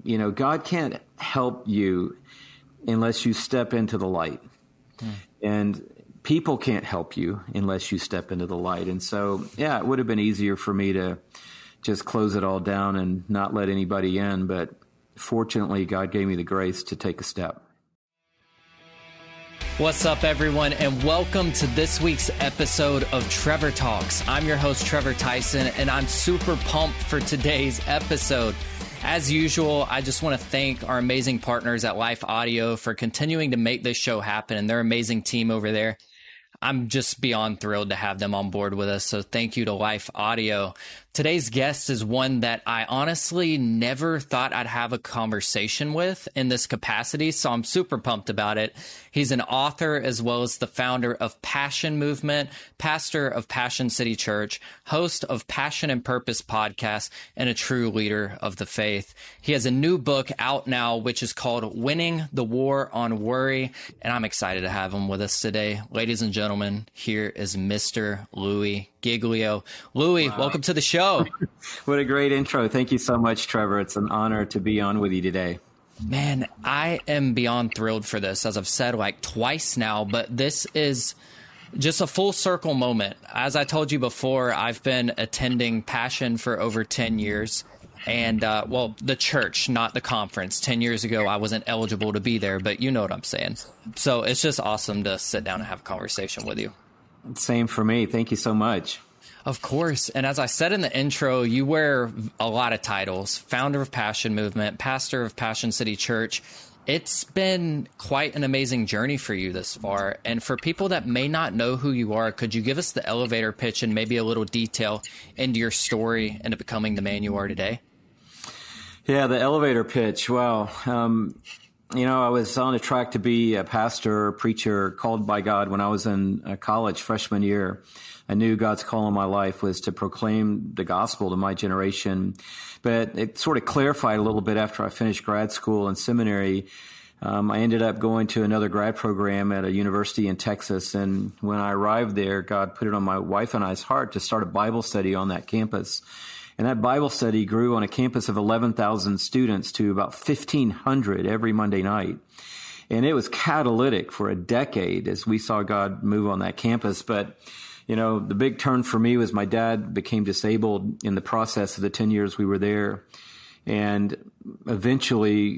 God can't help you unless you step into the light. And people can't help you unless you step into the light. And so, it would have been easier for me to just close it all down and not let anybody in. But fortunately, God gave me the grace to take a step. What's up, everyone, and welcome to this week's episode of Trevor Talks. I'm your host, Trevor Tyson, and I'm super pumped for today's episode. As usual, I just want to thank our amazing partners at Life Audio for continuing to make this show happen, and their amazing team over there. I'm just beyond thrilled to have them on board with us, so thank you to Life Audio. Today's guest is one that I honestly never thought I'd have a conversation with in this capacity, so I'm super pumped about it. He's an author as well as the founder of Passion Movement, pastor of Passion City Church, host of Passion and Purpose podcast, and a true leader of the faith. He has a new book out now, which is called Winning the War on Worry, and I'm excited to have him with us today. Ladies and gentlemen, here is Mr. Louie Giglio. Louie, wow. Welcome to the show. What a great intro. Thank you so much, Trevor. It's an honor to be on with you today. Man, I am beyond thrilled for this, as I've said like twice now, but this is just a full circle moment. As I told you before, I've been attending Passion for over 10 years. And, the church, not the conference. 10 years ago, I wasn't eligible to be there, but you know what I'm saying. So it's just awesome to sit down and have a conversation with you. Same for me. Thank you so much. Of course. And as I said in the intro, you wear a lot of titles: founder of Passion Movement, pastor of Passion City Church. It's been quite an amazing journey for you this far. And for people that may not know who you are, could you give us the elevator pitch and maybe a little detail into your story into becoming the man you are today? Yeah, the elevator pitch. Wow. I was on a track to be a pastor, a preacher, called by God when I was in college, freshman year. I knew God's call in my life was to proclaim the gospel to my generation. But it sort of clarified a little bit after I finished grad school and seminary. I ended up going to another grad program at a university in Texas. And when I arrived there, God put it on my wife and I's heart to start a Bible study on that campus. And that Bible study grew on a campus of 11,000 students to about 1,500 every Monday night. And it was catalytic for a decade as we saw God move on that campus. But, the big turn for me was my dad became disabled in the process of the 10 years we were there. And eventually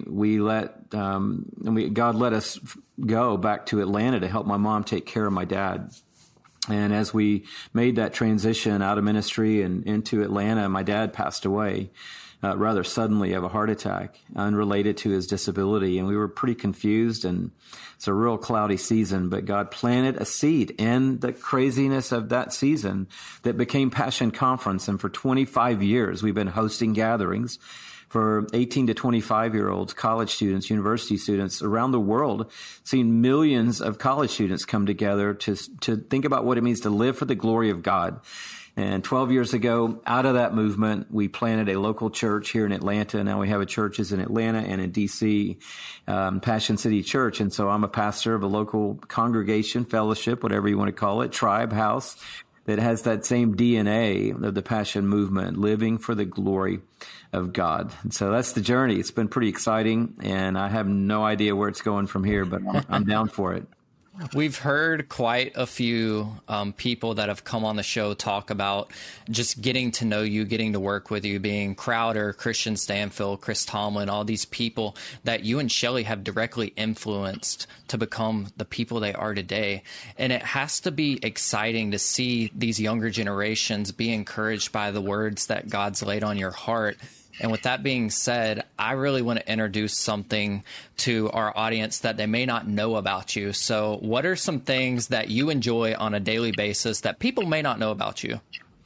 God let us go back to Atlanta to help my mom take care of my dad. And as we made that transition out of ministry and into Atlanta, my dad passed away rather suddenly of a heart attack unrelated to his disability. And we were pretty confused, and it's a real cloudy season, but God planted a seed in the craziness of that season that became Passion Conference. And for 25 years, we've been hosting gatherings for 18 to 25-year-olds, college students, university students around the world, seeing millions of college students come together to think about what it means to live for the glory of God. And 12 years ago, out of that movement, we planted a local church here in Atlanta. Now we have churches in Atlanta and in D.C., Passion City Church. And so I'm a pastor of a local congregation, fellowship, whatever you want to call it, tribe, house, that has that same DNA of the Passion Movement, living for the glory of God. And so that's the journey. It's been pretty exciting, and I have no idea where it's going from here, but I'm down for it. We've heard quite a few people that have come on the show talk about just getting to know you, getting to work with you, being Crowder, Christian Stanfield, Chris Tomlin, all these people that you and Shelly have directly influenced to become the people they are today. And it has to be exciting to see these younger generations be encouraged by the words that God's laid on your heart. And with that being said, I really want to introduce something to our audience that they may not know about you. So what are some things that you enjoy on a daily basis that people may not know about you?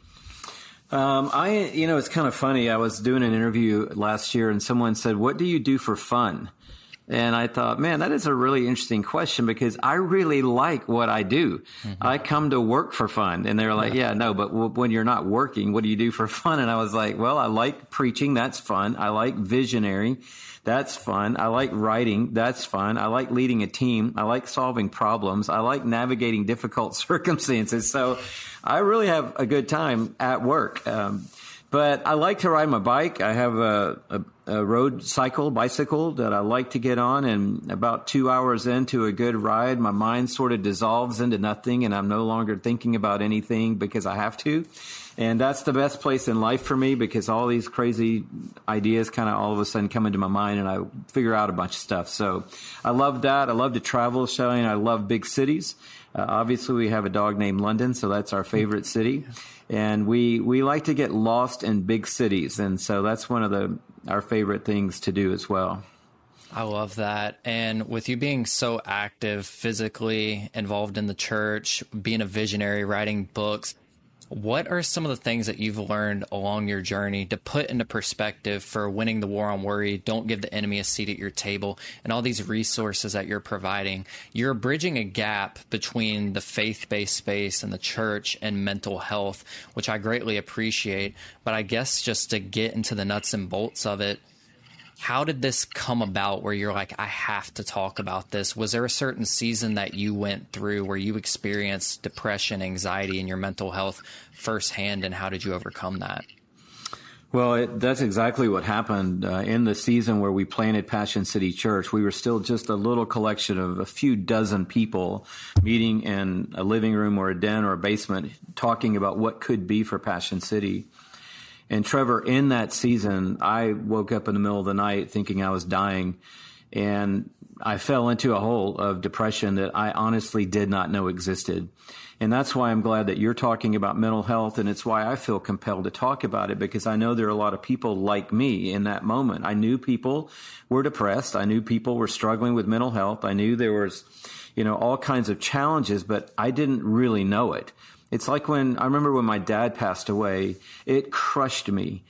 It's kind of funny. I was doing an interview last year and someone said, "What do you do for fun?" And I thought, man, that is a really interesting question because I really like what I do. Mm-hmm. I come to work for fun. And they're like, yeah, no, but when you're not working, what do you do for fun? And I was like, well, I like preaching. That's fun. I like visionary. That's fun. I like writing. That's fun. I like leading a team. I like solving problems. I like navigating difficult circumstances. So I really have a good time at work. But I like to ride my bike. I have a road bicycle that I like to get on. And about 2 hours into a good ride, my mind sort of dissolves into nothing, and I'm no longer thinking about anything because I have to. And that's the best place in life for me, because all these crazy ideas kind of all of a sudden come into my mind, and I figure out a bunch of stuff. So I love that. I love to travel, Shelley, and I love big cities. Obviously, we have a dog named London, so that's our favorite city. And we like to get lost in big cities, and so that's one of our favorite things to do as well. I love that. And with you being so active, physically involved in the church, being a visionary, writing books, what are some of the things that you've learned along your journey to put into perspective for winning the war on worry, don't give the enemy a seat at your table, and all these resources that you're providing? You're bridging a gap between the faith-based space and the church and mental health, which I greatly appreciate. But I guess just to get into the nuts and bolts of it, how did this come about where you're like, I have to talk about this? Was there a certain season that you went through where you experienced depression, anxiety, and your mental health firsthand, and how did you overcome that? Well, that's exactly what happened. In the season where we planted Passion City Church, we were still just a little collection of a few dozen people meeting in a living room or a den or a basement, talking about what could be for Passion City. And Trevor, in that season, I woke up in the middle of the night thinking I was dying, and I fell into a hole of depression that I honestly did not know existed. And that's why I'm glad that you're talking about mental health, and it's why I feel compelled to talk about it, because I know there are a lot of people like me in that moment. I knew people were depressed. I knew people were struggling with mental health. I knew there was, all kinds of challenges, but I didn't really know it. It's like I remember when my dad passed away, it crushed me.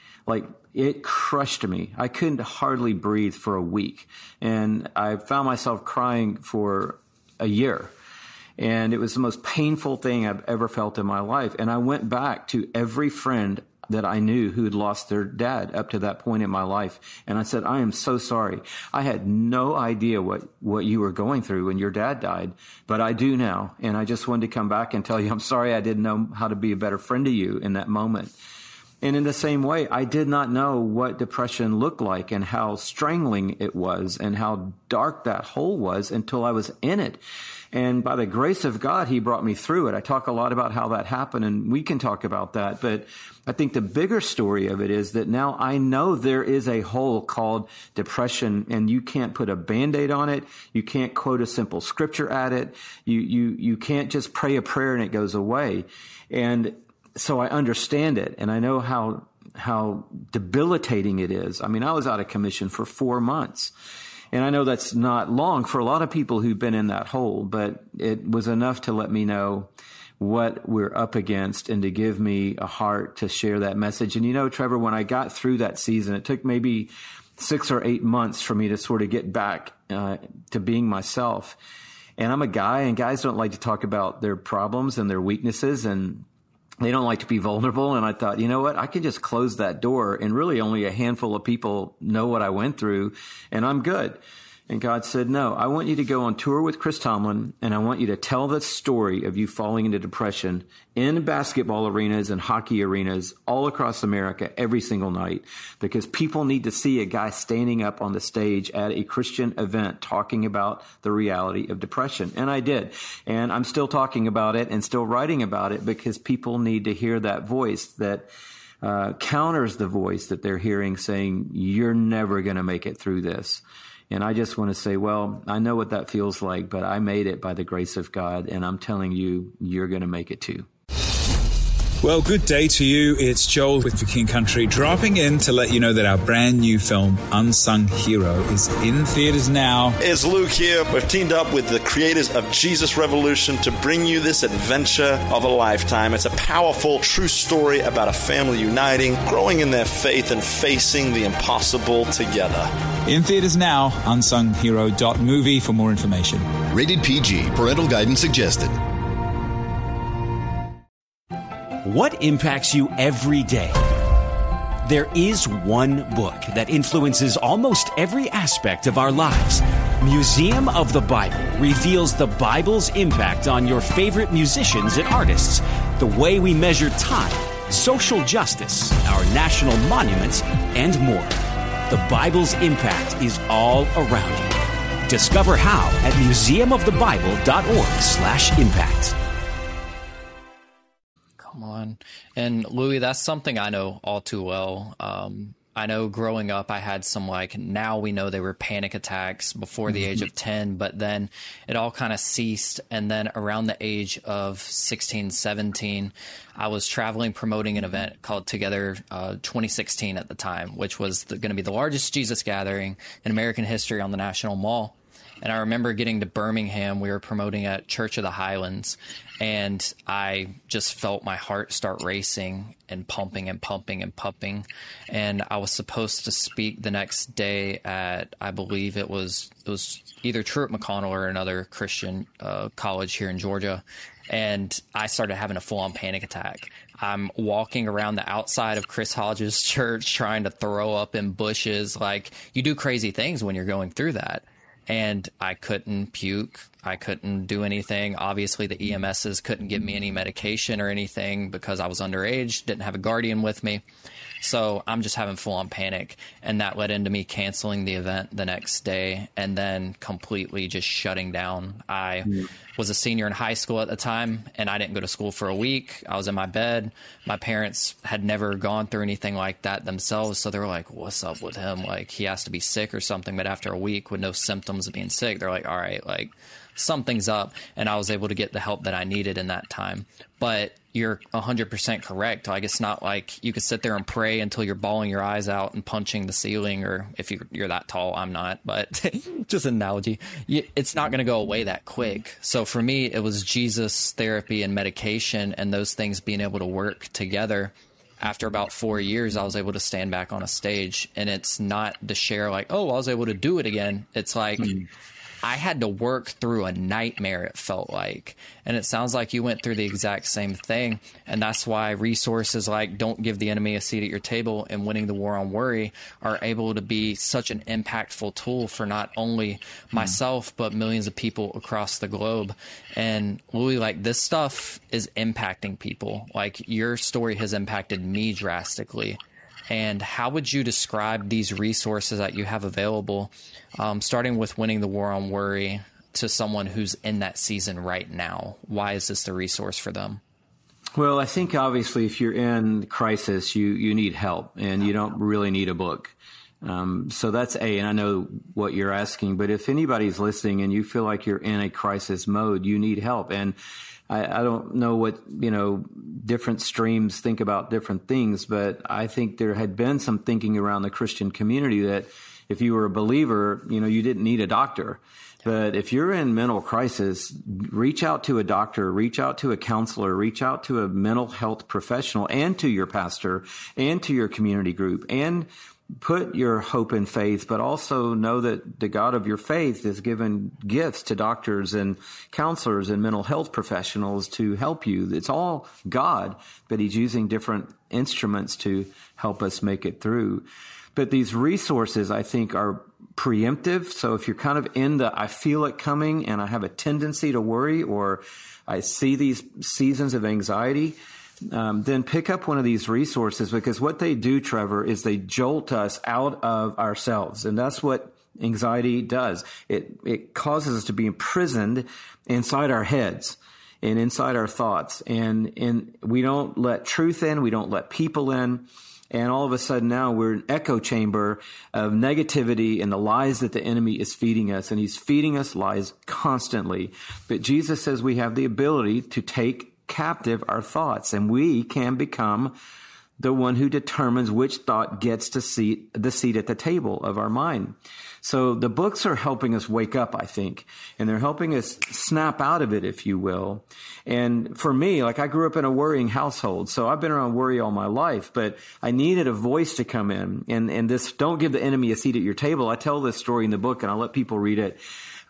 It crushed me. I couldn't hardly breathe for a week. And I found myself crying for a year. And it was the most painful thing I've ever felt in my life. And I went back to every friend that I knew who had lost their dad up to that point in my life. And I said, I am so sorry. I had no idea what you were going through when your dad died, but I do now. And I just wanted to come back and tell you, I'm sorry I didn't know how to be a better friend to you in that moment. And in the same way, I did not know what depression looked like and how strangling it was and how dark that hole was until I was in it. And by the grace of God, he brought me through it. I talk a lot about how that happened, and we can talk about that. But I think the bigger story of it is that now I know there is a hole called depression, and you can't put a Band-Aid on it. You can't quote a simple scripture at it. You can't just pray a prayer and it goes away. And so I understand it, and I know how debilitating it is. I mean, I was out of commission for 4 months. And I know that's not long for a lot of people who've been in that hole, but it was enough to let me know what we're up against and to give me a heart to share that message. And Trevor, when I got through that season, it took maybe 6 or 8 months for me to sort of get back to being myself. And I'm a guy, and guys don't like to talk about their problems and their weaknesses, and they don't like to be vulnerable. And I thought, you know what? I can just close that door, and really only a handful of people know what I went through, and I'm good. And God said, no, I want you to go on tour with Chris Tomlin, and I want you to tell the story of you falling into depression in basketball arenas and hockey arenas all across America every single night, because people need to see a guy standing up on the stage at a Christian event talking about the reality of depression. And I did. And I'm still talking about it and still writing about it, because people need to hear that voice that counters the voice that they're hearing saying, you're never going to make it through this. And I just want to say, well, I know what that feels like, but I made it by the grace of God, and I'm telling you, you're going to make it too. Well, good day to you. It's Joel with The King Country, dropping in to let you know that our brand new film, Unsung Hero, is in theaters now. It's Luke here. We've teamed up with the creators of Jesus Revolution to bring you this adventure of a lifetime. It's a powerful, true story about a family uniting, growing in their faith, and facing the impossible together. In theaters now, unsunghero.movie for more information. Rated PG. Parental guidance suggested. What impacts you every day? There is one book that influences almost every aspect of our lives. Museum of the Bible reveals the Bible's impact on your favorite musicians and artists, the way we measure time, social justice, our national monuments, and more. The Bible's impact is all around you. Discover how at museumofthebible.org/impact. Come on. And Louis, that's something I know all too well. I know growing up, I had some, now we know they were panic attacks before the age of 10, but then it all kind of ceased. And then around the age of 16, 17, I was traveling, promoting an event called Together 2016 at the time, which was going to be the largest Jesus gathering in American history on the National Mall. And I remember getting to Birmingham. We were promoting at Church of the Highlands, and I just felt my heart start racing and pumping and pumping and pumping. And I was supposed to speak the next day at, I believe it was either Truett McConnell or another Christian college here in Georgia. And I started having a full-on panic attack. I'm walking around the outside of Chris Hodges' church trying to throw up in bushes. You do crazy things when you're going through that. And I couldn't puke. I couldn't do anything. Obviously, the EMSs couldn't give me any medication or anything because I was underage, didn't have a guardian with me. So I'm just having full-on panic. And that led into me canceling the event the next day and then completely just shutting down. I was a senior in high school at the time, and I didn't go to school for a week. I was in my bed. My parents had never gone through anything like that themselves, so they were like, what's up with him? He has to be sick or something. But after a week with no symptoms of being sick, they're like, all right, something's up. And I was able to get the help that I needed in that time. But you're 100% correct. It's not like you could sit there and pray until you're bawling your eyes out and punching the ceiling, or if you're that tall, I'm not, but just an analogy. It's not going to go away that quick. So for me, it was Jesus, therapy, and medication, and those things being able to work together. After about 4 years, I was able to stand back on a stage, and it's not to share I was able to do it again. It's I had to work through a nightmare, it felt like. And it sounds like you went through the exact same thing. And that's why resources like Don't Give the Enemy a Seat at Your Table and Winning the War on Worry are able to be such an impactful tool for not only myself, but millions of people across the globe. And Louis, this stuff is impacting people. Your story has impacted me drastically. And how would you describe these resources that you have available, starting with Winning the War on Worry, to someone who's in that season right now? Why is this the resource for them? Well, I think obviously if you're in crisis, you need help, and you don't really need a book. So that's A, and I know what you're asking, but if anybody's listening and you feel like you're in a crisis mode, you need help. And I don't know what, different streams think about different things, but I think there had been some thinking around the Christian community that if you were a believer, you didn't need a doctor. But if you're in mental crisis, reach out to a doctor, reach out to a counselor, reach out to a mental health professional, and to your pastor and to your community group, and put your hope in faith, but also know that the God of your faith has given gifts to doctors and counselors and mental health professionals to help you. It's all God, but he's using different instruments to help us make it through. But these resources, I think, are preemptive. So if you're kind of in I feel it coming and I have a tendency to worry, or I see these seasons of anxiety, then pick up one of these resources, because what they do, Trevor, is they jolt us out of ourselves. And that's what anxiety does. It causes us to be imprisoned inside our heads and inside our thoughts. And we don't let truth in. We don't let people in. And all of a sudden now we're an echo chamber of negativity and the lies that the enemy is feeding us. And he's feeding us lies constantly. But Jesus says we have the ability to take captive our thoughts, and we can become the one who determines which thought gets the seat at the table of our mind. So the books are helping us wake up, I think, and they're helping us snap out of it, if you will. And for me, I grew up in a worrying household, so I've been around worry all my life, but I needed a voice to come in. And this Don't Give the Enemy a Seat at Your Table, I tell this story in the book, and I'll let people read it.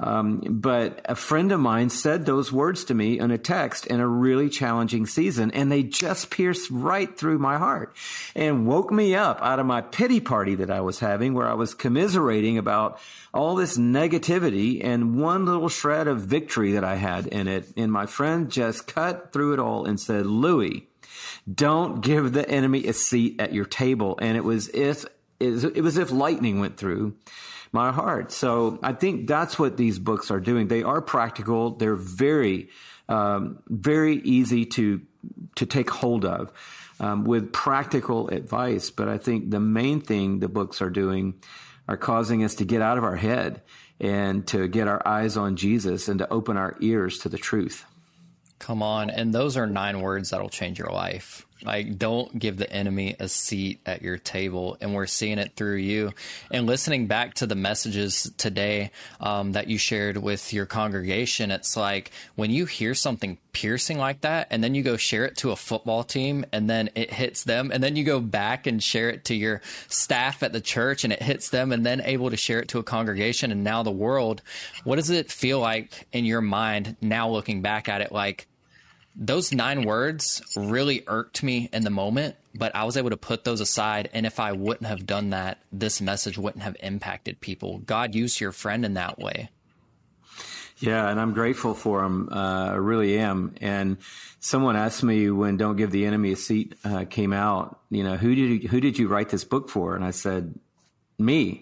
But a friend of mine said those words to me in a text in a really challenging season, and they just pierced right through my heart and woke me up out of my pity party that I was having, where I was commiserating about all this negativity and one little shred of victory that I had in it. And my friend just cut through it all and said, Louis, Don't give the enemy a seat at your table. And it was as if lightning went through my heart. So I think that's what these books are doing. They are practical. They're very, very easy to take hold of with practical advice. But I think the main thing the books are doing are causing us to get out of our head and to get our eyes on Jesus and to open our ears to the truth. Come on. And those are 9 words that'll change your life. Like, don't give the enemy a seat at your table. And we're seeing it through you. And listening back to the messages today that you shared with your congregation, it's like when you hear something piercing like that, and then you go share it to a football team, and then it hits them, and then you go back and share it to your staff at the church, and it hits them, and then able to share it to a congregation, and now the world. What does it feel like in your mind now looking back at it? Like, those 9 words really irked me in the moment, but I was able to put those aside. And if I wouldn't have done that, this message wouldn't have impacted people. God used your friend in that way. Yeah, and I'm grateful for him. I really am. And someone asked me when "Don't Give the Enemy a Seat" came out, who did you write this book for? And I said, me,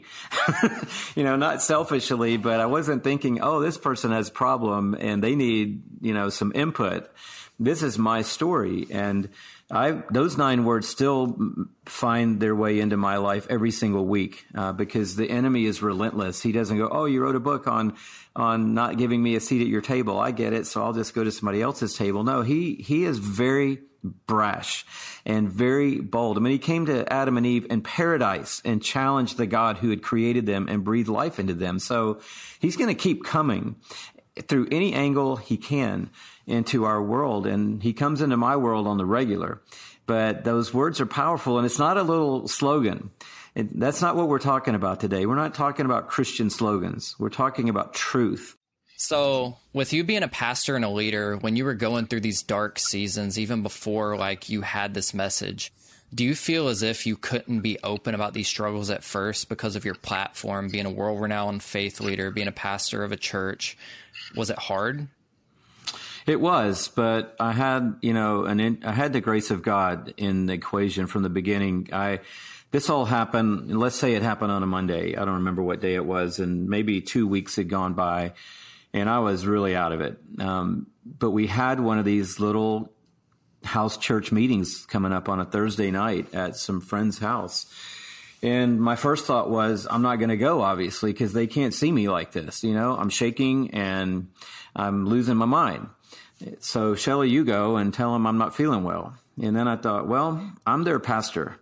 not selfishly, but I wasn't thinking, oh, this person has a problem and they need, some input. This is my story. And those 9 words still find their way into my life every single week, because the enemy is relentless. He doesn't go, oh, you wrote a book on not giving me a seat at your table. I get it. So I'll just go to somebody else's table. No, he is very brash and very bold. I mean, he came to Adam and Eve in paradise and challenged the God who had created them and breathed life into them. So he's going to keep coming through any angle he can into our world. And he comes into my world on the regular. But those words are powerful, and it's not a little slogan. That's not what we're talking about today. We're not talking about Christian slogans. We're talking about truth. So with you being a pastor and a leader, when you were going through these dark seasons, even before you had this message, do you feel as if you couldn't be open about these struggles at first because of your platform, being a world-renowned faith leader, being a pastor of a church? Was it hard? It was, but I had, I had the grace of God in the equation from the beginning. This all happened, let's say it happened on a Monday. I don't remember what day it was, and maybe 2 weeks had gone by, and I was really out of it. But we had one of these little house church meetings coming up on a Thursday night at some friend's house. And my first thought was, I'm not going to go, obviously, because they can't see me like this. I'm shaking and I'm losing my mind. So, Shelley, you go and tell them I'm not feeling well. And then I thought, well, I'm their pastor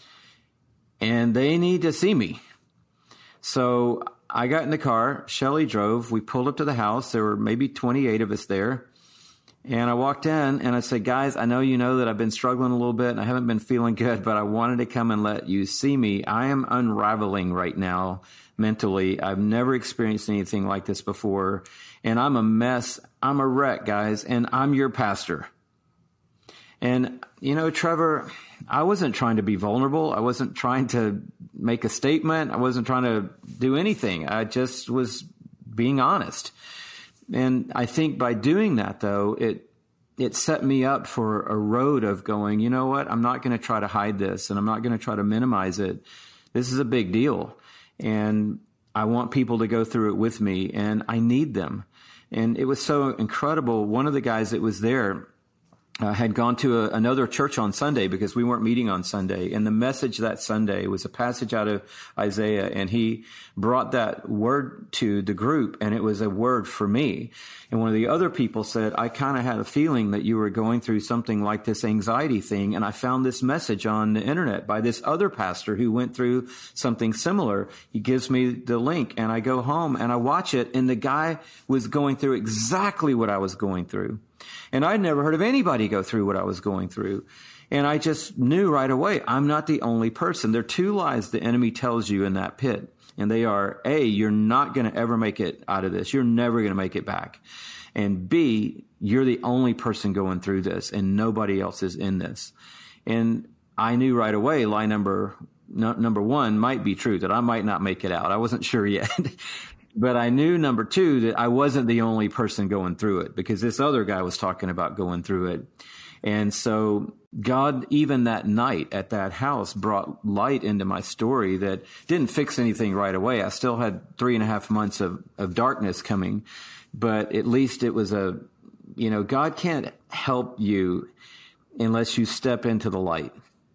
and they need to see me. So I got in the car. Shelley drove. We pulled up to the house. There were maybe 28 of us there. And I walked in and I said, guys, I know you know that I've been struggling a little bit and I haven't been feeling good, but I wanted to come and let you see me. I am unraveling right now mentally. I've never experienced anything like this before. And I'm a mess. I'm a wreck, guys. And I'm your pastor. And, Trevor, I wasn't trying to be vulnerable. I wasn't trying to make a statement. I wasn't trying to do anything. I just was being honest. And I think by doing that, though, it set me up for a road of going, you know what, I'm not going to try to hide this and I'm not going to try to minimize it. This is a big deal. And I want people to go through it with me and I need them. And it was so incredible. One of the guys that was there had gone to another church on Sunday because we weren't meeting on Sunday. And the message that Sunday was a passage out of Isaiah. And he brought that word to the group and it was a word for me. And one of the other people said, I kind of had a feeling that you were going through something like this anxiety thing. And I found this message on the internet by this other pastor who went through something similar. He gives me the link and I go home and I watch it. And the guy was going through exactly what I was going through. And I'd never heard of anybody go through what I was going through. And I just knew right away, I'm not the only person. There are 2 lies the enemy tells you in that pit. And they are, A, you're not going to ever make it out of this. You're never going to make it back. And B, you're the only person going through this and nobody else is in this. And I knew right away lie number 1 might be true, that I might not make it out. I wasn't sure yet. But I knew number 2, that I wasn't the only person going through it because this other guy was talking about going through it. And so God, even that night at that house, brought light into my story that didn't fix anything right away. I still had 3.5 months of darkness coming, but at least it was God can't help you unless you step into the light.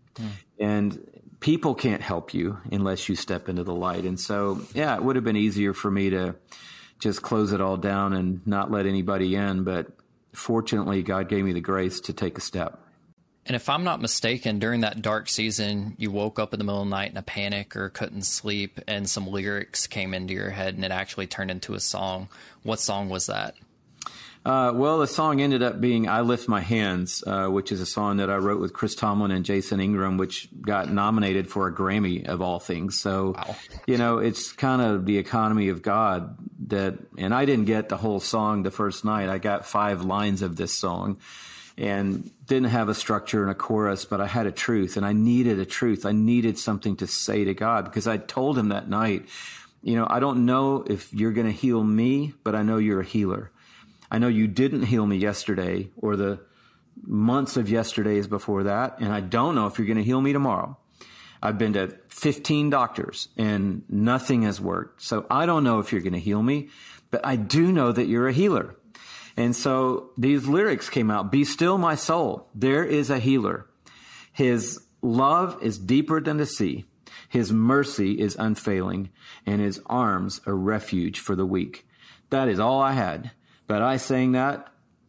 And people can't help you unless you step into the light. And so, yeah, it would have been easier for me to just close it all down and not let anybody in. But fortunately, God gave me the grace to take a step. And if I'm not mistaken, during that dark season, you woke up in the middle of the night in a panic or couldn't sleep, and some lyrics came into your head, and it actually turned into a song. What song was that? Well, the song ended up being I Lift My Hands, which is a song that I wrote with Chris Tomlin and Jason Ingram, which got nominated for a Grammy of all things. So, wow. It's kind of the economy of God and I didn't get the whole song the first night. I got 5 lines of this song and didn't have a structure and a chorus, but I had a truth, and I needed a truth. I needed something to say to God, because I told him that night, I don't know if you're going to heal me, but I know you're a healer. I know you didn't heal me yesterday or the months of yesterdays before that, and I don't know if you're going to heal me tomorrow. I've been to 15 doctors and nothing has worked. So I don't know if you're going to heal me, but I do know that you're a healer. And so these lyrics came out. Be still, my soul. There is a healer. His love is deeper than the sea. His mercy is unfailing, and his arms a refuge for the weak. That is all I had. But I sang that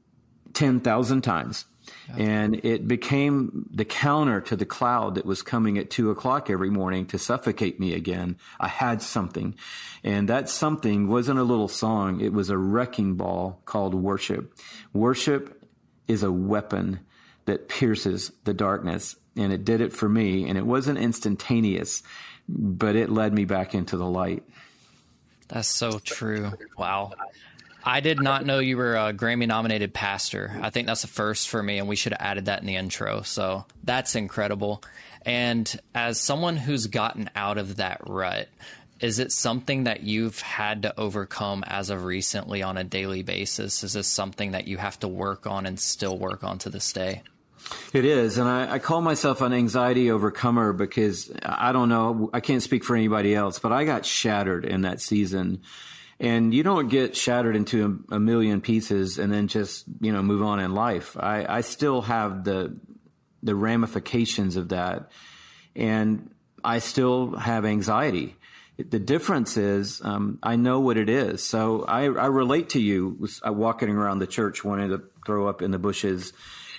10,000 times. And it became the counter to the cloud that was coming at 2:00 every morning to suffocate me again. I had something. And that something wasn't a little song. It was a wrecking ball called worship. Worship is a weapon that pierces the darkness. And it did it for me. And it wasn't instantaneous, but it led me back into the light. That's so true. Wow. I did not know you were a Grammy-nominated pastor. I think that's a first for me, and we should have added that in the intro. So that's incredible. And as someone who's gotten out of that rut, is it something that you've had to overcome as of recently on a daily basis? Is this something that you have to work on and still work on to this day? It is. And I call myself an anxiety overcomer because I don't know, I can't speak for anybody else, but I got shattered in that season. And you don't get shattered into a million pieces and then just, move on in life. I still have the ramifications of that. And I still have anxiety. The difference is I know what it is. So I relate to you walking around the church wanting to throw up in the bushes.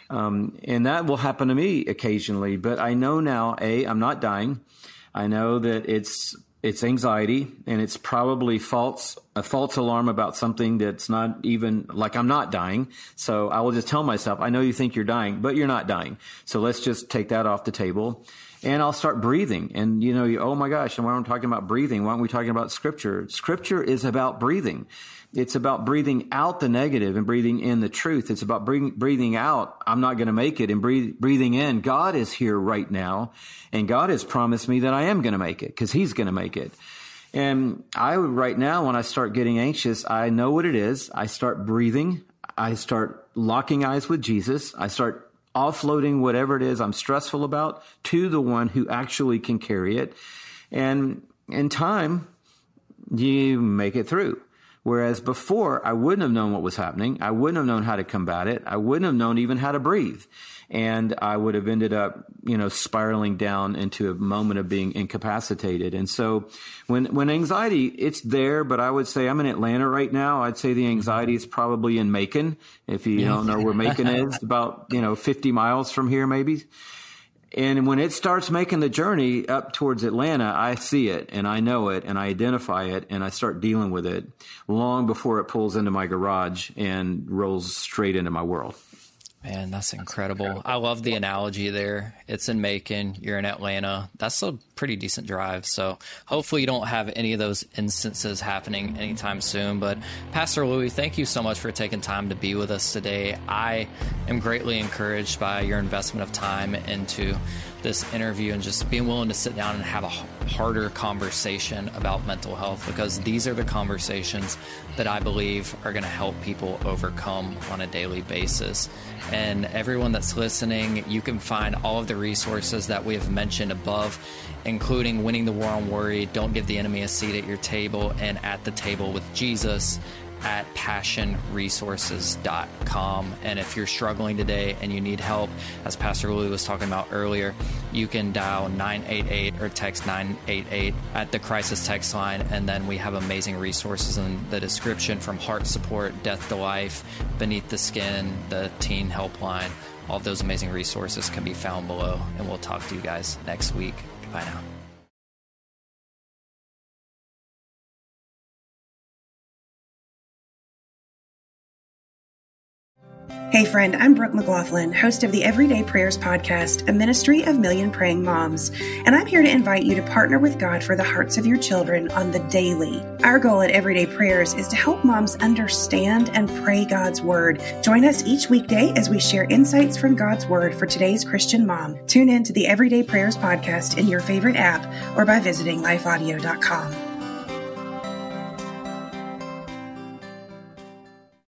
And that will happen to me occasionally. But I know now, I'm not dying. I know that it's anxiety, and it's probably a false alarm about something that's not even like I'm not dying. So I will just tell myself, I know you think you're dying, but you're not dying. So let's just take that off the table, and I'll start breathing. And, oh my gosh, and why aren't we talking about breathing? Why aren't we talking about Scripture? Scripture is about breathing. It's about breathing out the negative and breathing in the truth. It's about breathing out, I'm not going to make it, and breathing in, God is here right now. And God has promised me that I am going to make it because he's going to make it. And right now, when I start getting anxious, I know what it is. I start breathing. I start locking eyes with Jesus. I start offloading whatever it is I'm stressful about to the one who actually can carry it. And in time, you make it through. Whereas before, I wouldn't have known what was happening. I wouldn't have known how to combat it. I wouldn't have known even how to breathe. And I would have ended up, spiraling down into a moment of being incapacitated. And so when anxiety, it's there, but I would say I'm in Atlanta right now. I'd say the anxiety is probably in Macon. If you don't know where Macon is, about, 50 miles from here, maybe. And when it starts making the journey up towards Atlanta, I see it and I know it and I identify it and I start dealing with it long before it pulls into my garage and rolls straight into my world. Man, that's incredible. I love the analogy there. It's in Macon. You're in Atlanta. That's a pretty decent drive. So hopefully you don't have any of those instances happening anytime soon. But Pastor Louis, thank you so much for taking time to be with us today. I am greatly encouraged by your investment of time into this interview and just being willing to sit down and have a harder conversation about mental health, because these are the conversations that I believe are going to help people overcome on a daily basis. And everyone that's listening, you can find all of the resources that we have mentioned above, including Winning the War on Worry, Don't Give the Enemy a Seat at Your Table, and At the Table with Jesus at passionresources.com. And if you're struggling today and you need help, as Pastor Louie was talking about earlier, you can dial 988 or text 988 at the crisis text line. And then we have amazing resources in the description, from Heart Support, Death to Life, Beneath the Skin, the Teen Helpline. All of those amazing resources can be found below. And we'll talk to you guys next week. Goodbye now. Hey friend, I'm Brooke McLaughlin, host of the Everyday Prayers podcast, a ministry of million praying moms. And I'm here to invite you to partner with God for the hearts of your children on the daily. Our goal at Everyday Prayers is to help moms understand and pray God's word. Join us each weekday as we share insights from God's word for today's Christian mom. Tune in to the Everyday Prayers podcast in your favorite app or by visiting lifeaudio.com.